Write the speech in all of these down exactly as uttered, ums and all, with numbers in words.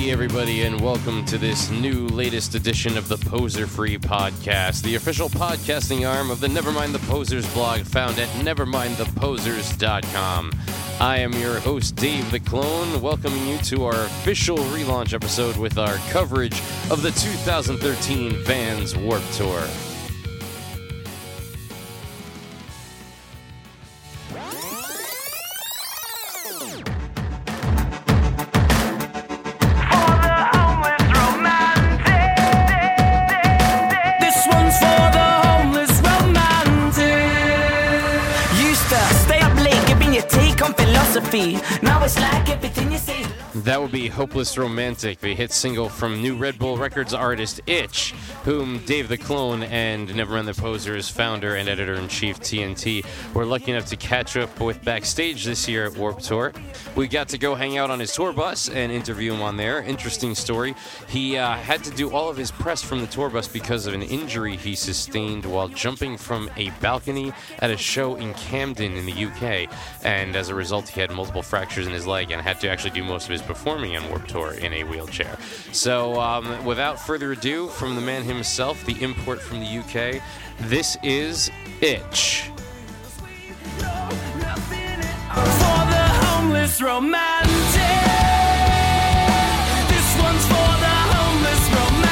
Hey everybody, and welcome to this new latest edition of the Poser Free Podcast, the official podcasting arm of the Nevermind the Posers blog found at nevermind the posers dot com. I am your host, Dave the Clone, welcoming you to our official relaunch episode with our coverage of the two thousand thirteen Vans Warped Tour. Now it's like everything you say. That would be Hopeless Romantic, the hit single from new Red Bull Records artist Itch, whom Dave the Clone and Nevermind the Posers founder and editor-in-chief T N T were lucky enough to catch up with backstage this year at Warped Tour. We got to go hang out on his tour bus and interview him on there. Interesting story. He uh, had to do all of his press from the tour bus because of an injury he sustained while jumping from a balcony at a show in Camden in the U K. And as a result, he had multiple fractures in his leg and had to actually do most of his performing on Warped Tour in a wheelchair. So um, without further ado, from the man himself, the import from the U K, this is Itch. For the homeless romantic. This one's for the homeless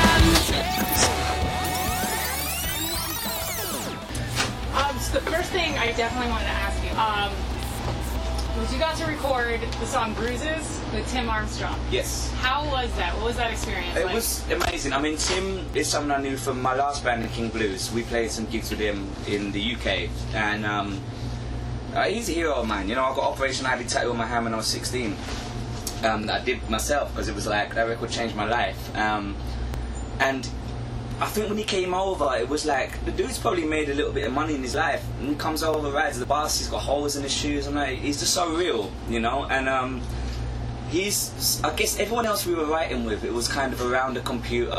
romantic. Um, so the first thing I definitely wanted to ask you, um, was you got to record the song Bruises with Tim Armstrong. Yes. How was that? What was that experience It like? was amazing. I mean, Tim is someone I knew from my last band, the King Blues. We played some gigs with him in the U K, and um, uh, he's a hero of mine. You know, I got Operation Ivy tattoo on my hand when I was sixteen. Um, that I did myself because it was like that record changed my life. Um, and I think when he came over, it was like the dude's probably made a little bit of money in his life. And he comes over, rides the bus, he's got holes in his shoes. I'm like, he's just so real, you know. And um, he's, I guess, everyone else we were writing with, it was kind of around a computer,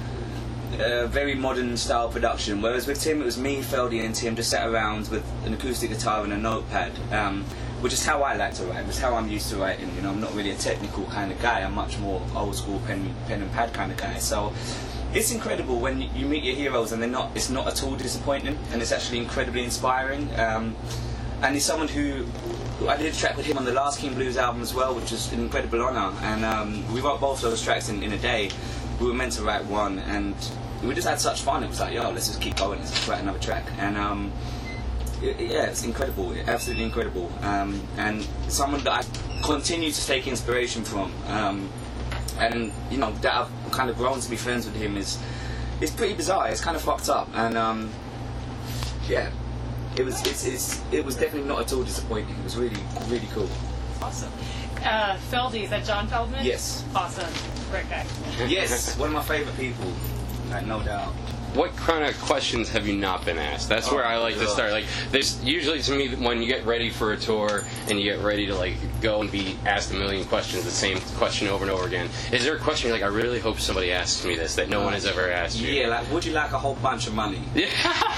uh, very modern style production. Whereas with Tim, it was me, Feldy, and Tim just sat around with an acoustic guitar and a notepad. Um, which is how I like to write. It's how I'm used to writing. You know, I'm not really a technical kind of guy. I'm much more old school pen, pen and pad kind of guy. So. It's incredible when you meet your heroes and they're not. It's not at all disappointing, and it's actually incredibly inspiring. Um, and he's someone who I did a track with him on the last King Blues album as well, which was an incredible honour. And um, we wrote both those tracks in, in a day. We were meant to write one, and we just had such fun. It was like, yo, let's just keep going. Let's just write another track. And um, it, yeah, it's incredible, absolutely incredible. Um, and someone that I continue to take inspiration from. Um, And you know that I've kind of grown to be friends with him is it's pretty bizarre. It's kind of fucked up, and um, yeah, it was it's, it's it was definitely not at all disappointing. It was really really cool. Awesome. Uh, Feldy, is that John Feldman? Yes. Awesome. Great guy. Yes, one of my favourite people, like no doubt. What kind of questions have you not been asked? That's Oh, where I like yeah. to start. Like, there's usually to me when you get ready for a tour and you get ready to like go and be asked a million questions, the same question over and over again. Is there a question you're like, I really hope somebody asks me this that no one has ever asked you? Yeah, like, would you like a whole bunch of money? Yeah.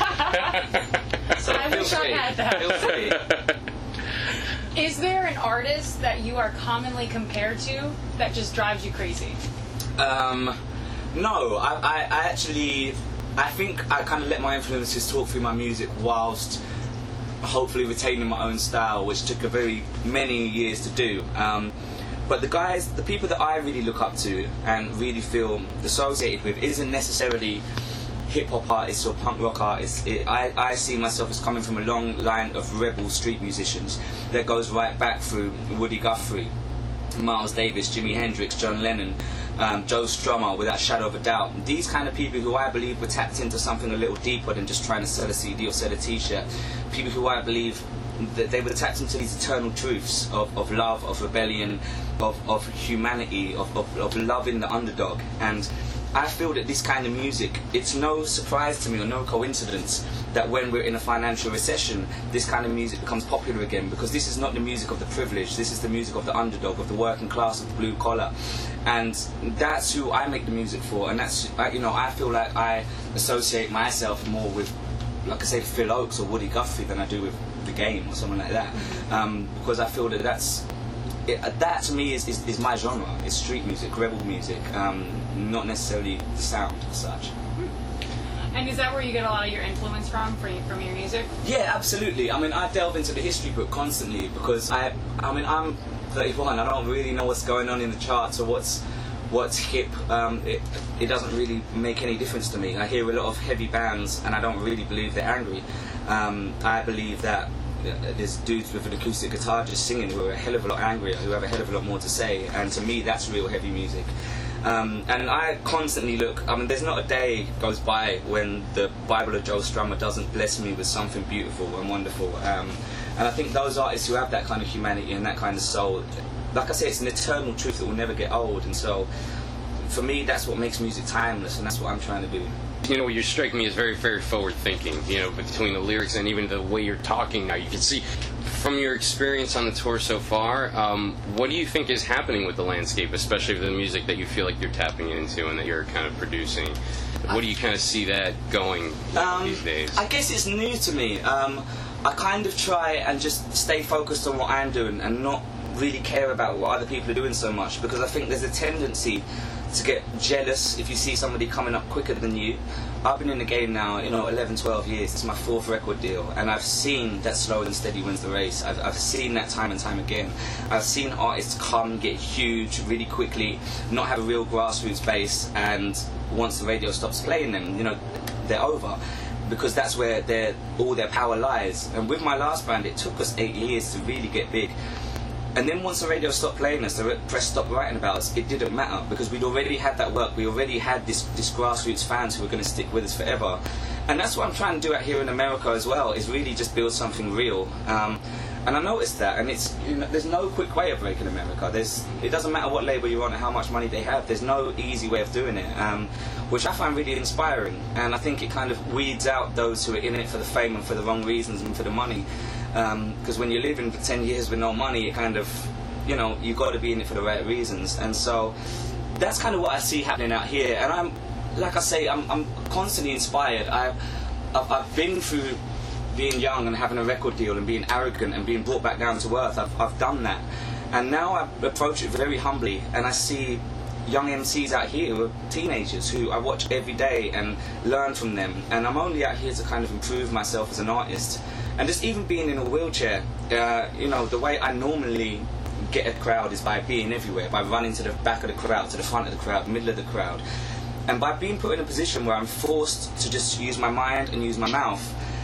So I feel wish I free. had that. Feel free. Is there an artist that you are commonly compared to that just drives you crazy? Um, no, I, I, I actually, I think I kind of let my influences talk through my music whilst hopefully retaining my own style, which took a very many years to do. Um, but the guys, the people that I really look up to and really feel associated with isn't necessarily hip-hop artists or punk rock artists. It, I, I see myself as coming from a long line of rebel street musicians that goes right back through Woody Guthrie, Miles Davis, Jimi Hendrix, John Lennon, um, Joe Strummer, without a shadow of a doubt. These kind of people who I believe were tapped into something a little deeper than just trying to sell a C D or sell a t-shirt. People who I believe that they were tapped into these eternal truths of, of love, of rebellion, of, of humanity, of, of, of loving the underdog. And I feel that this kind of music, it's no surprise to me or no coincidence that when we're in a financial recession, this kind of music becomes popular again, because this is not the music of the privileged, this is the music of the underdog, of the working class, of the blue collar. And that's who I make the music for, and that's, you know, I feel like I associate myself more with, like I say, Phil Oakes or Woody Guthrie than I do with The Game or someone like that, um, because I feel that that's it, that to me is, is, is my genre. It's street music, rebel music, um, not necessarily the sound as such. And is that where you get a lot of your influence from, from, from your music? Yeah, absolutely. I mean, I delve into the history book constantly because I, I mean, I'm thirty-one. I don't really know what's going on in the charts or what's what's hip. Um, it, it doesn't really make any difference to me. I hear a lot of heavy bands, and I don't really believe they're angry. Um, I believe that there's dudes with an acoustic guitar just singing who are a hell of a lot angrier, who have a hell of a lot more to say, and to me, that's real heavy music. Um, and I constantly look, I mean, there's not a day goes by when the Bible of Joe Strummer doesn't bless me with something beautiful and wonderful. Um, and I think those artists who have that kind of humanity and that kind of soul, like I say, it's an eternal truth that will never get old. And so, for me, that's what makes music timeless, and that's what I'm trying to do. You know, you're striking me as very, very forward thinking, you know, between the lyrics and even the way you're talking now. You can see from your experience on the tour so far, um, what do you think is happening with the landscape, especially with the music that you feel like you're tapping into and that you're kind of producing? What do you kind of see that going um, these days? I guess it's new to me. Um, I kind of try and just stay focused on what I'm doing and not really care about what other people are doing so much, because I think there's a tendency to get jealous if you see somebody coming up quicker than you. I've been in the game now, you know, eleven, twelve years. It's my fourth record deal, and I've seen that slow and steady wins the race. I've, I've seen that time and time again. I've seen artists come, get huge really quickly, not have a real grassroots base, and once the radio stops playing them, you know, they're over, because that's where their all their power lies. And with my last band, it took us eight years to really get big. And then once the radio stopped playing us, the press stopped writing about us, it didn't matter, because we'd already had that work, we already had this, this grassroots fans who were going to stick with us forever. And that's what I'm trying to do out here in America as well, is really just build something real. Um, and I noticed that, and it's, you know, there's no quick way of breaking America. There's, it doesn't matter what label you're on and how much money they have, there's no easy way of doing it, um, which I find really inspiring. And I think it kind of weeds out those who are in it for the fame and for the wrong reasons and for the money. Because um, when you're living for ten years with no money, it kind of, you know, you've got to be in it for the right reasons. And so that's kind of what I see happening out here. And I'm, like I say, I'm, I'm constantly inspired. I, I've, I've been through being young and having a record deal and being arrogant and being brought back down to earth. I've, I've done that. And now I approach it very humbly, and I see young M Cs out here who are teenagers who I watch every day and learn from them. And I'm only out here to kind of improve myself as an artist. And just even being in a wheelchair, uh, you know, the way I normally get a crowd is by being everywhere, by running to the back of the crowd, to the front of the crowd, middle of the crowd. And by being put in a position where I'm forced to just use my mind and use my mouth,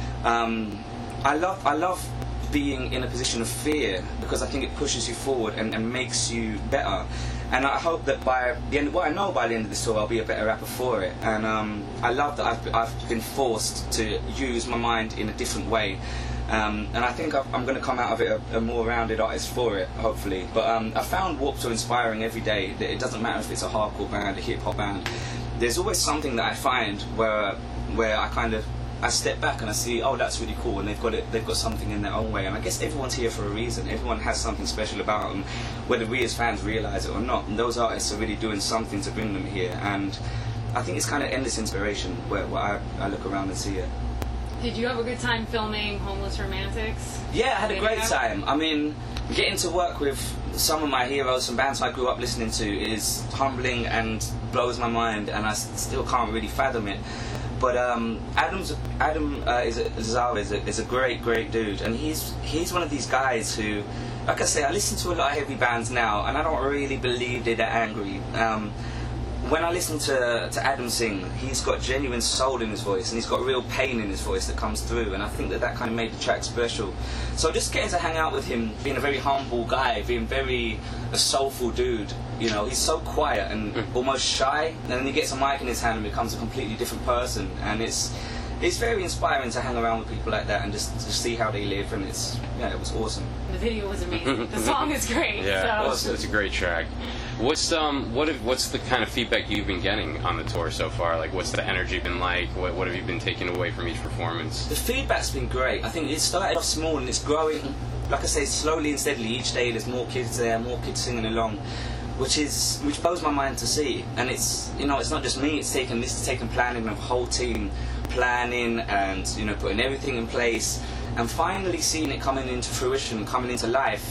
um, I love I love being in a position of fear, because I think it pushes you forward and, and makes you better. And I hope that by the end, well, I know by the end of this tour I'll be a better rapper for it. And um, I love that I've, I've been forced to use my mind in a different way. Um, and I think I've, I'm going to come out of it a, a more rounded artist for it, hopefully. But um, I found Warped Tour inspiring every day. That it doesn't matter if it's a hardcore band, a hip hop band. There's always something that I find where where I kind of I step back and I see, oh, that's really cool, and they've got it. They've got something in their own way. And I guess everyone's here for a reason. Everyone has something special about them, whether we as fans realise it or not. And those artists are really doing something to bring them here. And I think it's kind of endless inspiration where, where I, I look around and see it. Did you have a good time filming Homeless Romantics? Yeah, I had a great time. I mean, getting to work with some of my heroes, some bands I grew up listening to, is humbling and blows my mind, and I s- still can't really fathom it. But um, Adam's, Adam uh, is a, Zara is a, is a great, great dude, and he's he's one of these guys who, like I say, I listen to a lot of heavy bands now, and I don't really believe they're that angry. Um, when I listen to, to Adam sing, he's got genuine soul in his voice, and he's got real pain in his voice that comes through, and I think that that kind of made the track special. So just getting to hang out with him, being a very humble guy, being very a soulful dude, you know, he's so quiet and mm. almost shy, and then he gets a mic in his hand and becomes a completely different person, and it's it's very inspiring to hang around with people like that and just to see how they live, and it's, yeah, it was awesome. The video was amazing. The song is great. Yeah, so. it's, it's a great track. What's um what have, what's the kind of feedback you've been getting on the tour so far? Like, what's the energy been like? What what have you been taking away from each performance? The feedback's been great. I think it started off small and it's growing, like I say, slowly and steadily. Each day there's more kids there, more kids singing along, which is which blows my mind to see. And it's, you know, it's not just me. It's taken this is taking planning of a whole team, planning and, you know, putting everything in place, and finally seeing it coming into fruition, coming into life.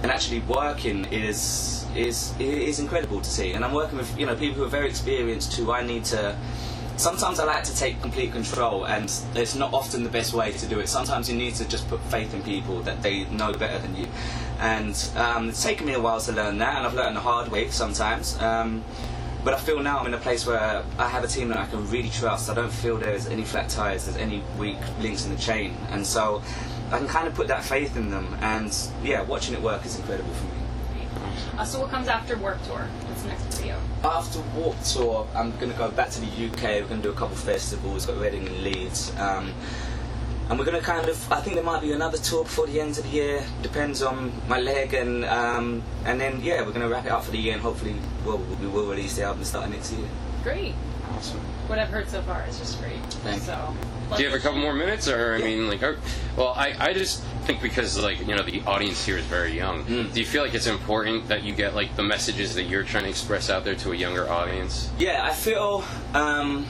and actually working is is is incredible to see. And I'm working with, you know, people who are very experienced who I need to. Sometimes I like to take complete control, and it's not often the best way to do it. Sometimes you need to just put faith in people that they know better than you. And um, it's taken me a while to learn that, and I've learned the hard way sometimes. Um, but I feel now I'm in a place where I have a team that I can really trust. I don't feel there's any flat tires, there's any weak links in the chain. And so I can kind of put that faith in them. And yeah, watching it work is incredible for me. Uh, so what comes after Warped Tour? What's next for you? After Warped Tour, I'm going to go back to the U K. We're going to do a couple of festivals. Got Reading and Leeds, um, and we're going to kind of. I think there might be another tour before the end of the year. Depends on my leg, and um, and then yeah, we're going to wrap it up for the year, and hopefully, well, we will release the album starting next year. Great. Awesome. What I've heard so far is just great. Thank so, Do you have a couple more minutes, or I mean, like, are, well, I, I just think because, like, you know, the audience here is very young. Mm. Do you feel like it's important that you get, like, the messages that you're trying to express out there to a younger audience? Yeah, I feel. Um,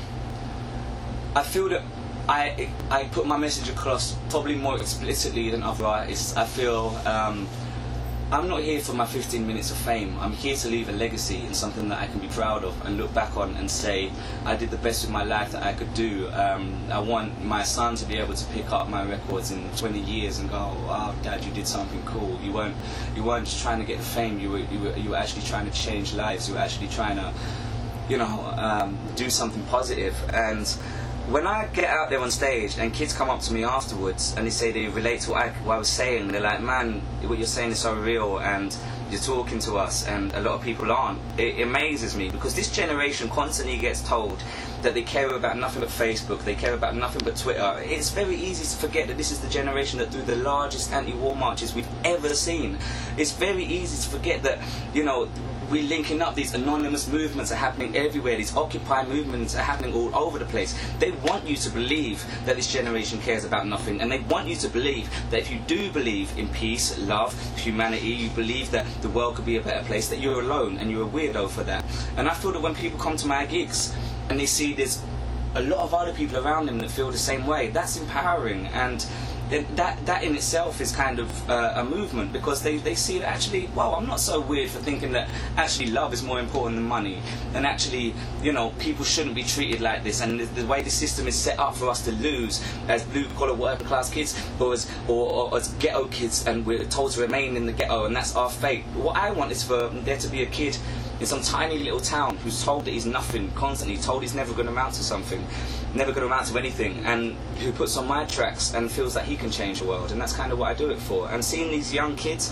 I feel that I I put my message across probably more explicitly than other artists. I feel. Um, I'm not here for my fifteen minutes of fame. I'm here to leave a legacy and something that I can be proud of and look back on and say I did the best with my life that I could do. Um, I want my son to be able to pick up my records in twenty years and go, "Oh, Dad, you did something cool. You weren't, you weren't just trying to get the fame. You were, you were, you were actually trying to change lives. You were actually trying to, you know, um, do something positive." And when I get out there on stage and kids come up to me afterwards and they say they relate to what I, what I was saying, they're like, "Man, what you're saying is so real and you're talking to us," and a lot of people aren't. It amazes me because this generation constantly gets told that they care about nothing but Facebook, they care about nothing but Twitter. It's very easy to forget that this is the generation that do the largest anti-war marches we've ever seen. It's very easy to forget that, you know, we're linking up. These anonymous movements are happening everywhere. These Occupy movements are happening all over the place. They want you to believe that this generation cares about nothing, and they want you to believe that if you do believe in peace, love, humanity, you believe that the world could be a better place, that you're alone and you're a weirdo for that. And I feel that when people come to my gigs and they see there's a lot of other people around them that feel the same way, that's empowering. And that that in itself is kind of uh, a movement, because they, they see that actually, wow, I'm not so weird for thinking that actually love is more important than money, and actually, you know, people shouldn't be treated like this, and the, the way the system is set up for us to lose as blue collar working class kids, or as or, or as ghetto kids, and we're told to remain in the ghetto, and that's our fate. What I want is for there to be a kid in some tiny little town who's told that he's nothing constantly, told he's never going to amount to something, never going to amount to anything, and who puts on my tracks and feels that he can change the world. And that's kind of what I do it for. And seeing these young kids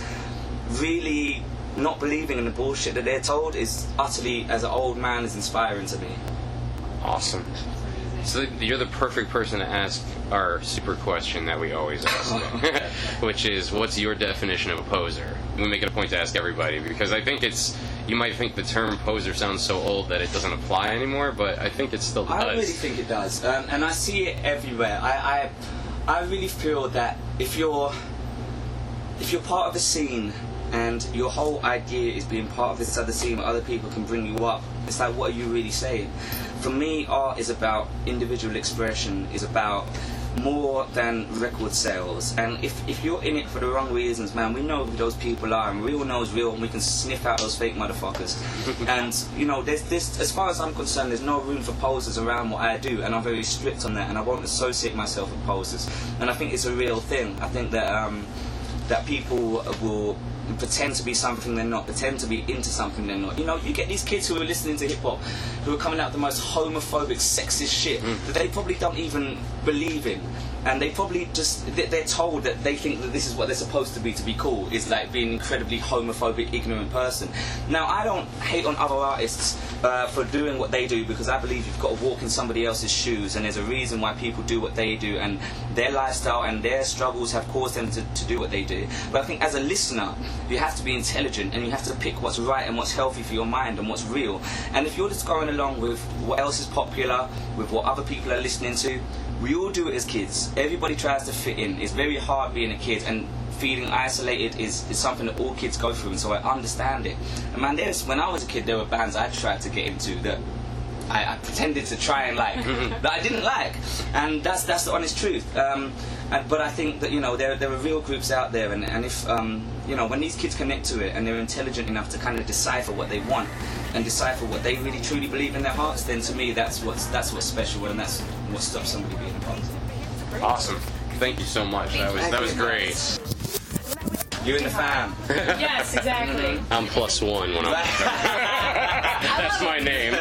really not believing in the bullshit that they're told is utterly, as an old man, is inspiring to me. Awesome. So you're the perfect person to ask our super question that we always ask, which is, what's your definition of a poser? We make it a point to ask everybody, because I think it's, you might think the term poser sounds so old that it doesn't apply anymore, but I think it still does. I really think it does, um, and I see it everywhere. I, I, I really feel that if you're, if you're part of a scene and your whole idea is being part of this other scene where other people can bring you up, it's like, what are you really saying? For me, art is about individual expression, is about more than record sales. And if, if you're in it for the wrong reasons, man, we know who those people are, and real knows real, and we can sniff out those fake motherfuckers. And, you know, there's this, as far as I'm concerned, there's no room for posers around what I do, and I'm very strict on that, and I won't associate myself with posers. And I think it's a real thing. I think that um, that people will pretend to be something they're not, pretend to be into something they're not. You know, you get these kids who are listening to hip-hop, who are coming out with the most homophobic, sexist shit mm. that they probably don't even believe in. And they probably just, they're told that they think that this is what they're supposed to be to be cool, is like being an incredibly homophobic, ignorant person. Now, I don't hate on other artists uh, for doing what they do, because I believe you've got to walk in somebody else's shoes, and there's a reason why people do what they do, and their lifestyle and their struggles have caused them to, to do what they do. But I think as a listener, you have to be intelligent, and you have to pick what's right and what's healthy for your mind and what's real. And if you're just going along with what else is popular, with what other people are listening to, we all do it as kids. Everybody tries to fit in. It's very hard being a kid, and feeling isolated is, is something that all kids go through, and so I understand it. And man, there's, when I was a kid, there were bands I tried to get into that I, I pretended to try and like that I didn't like, and that's that's the honest truth. Um, and, but I think that you know there there are real groups out there, and, and if um, you know when these kids connect to it and they're intelligent enough to kind of decipher what they want and decipher what they really truly believe in their hearts, then to me that's what's that's what's special, and that's what stops somebody being a part of it. Awesome. Thank you so much. That was that was great. You and the fam. Yes, exactly. I'm plus one when I'm. That's my name.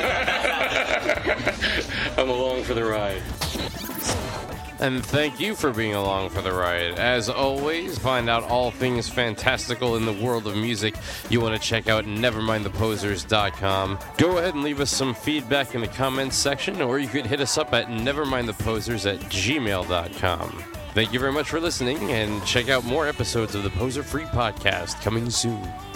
I'm along for the ride. And thank you for being along for the ride. As always, find out all things fantastical in the world of music. You want to check out never mind the posers dot com. Go ahead and leave us some feedback in the comments section, or you could hit us up at never mind the posers at gmail dot com. Thank you very much for listening, and check out more episodes of the Poser Free Podcast coming soon.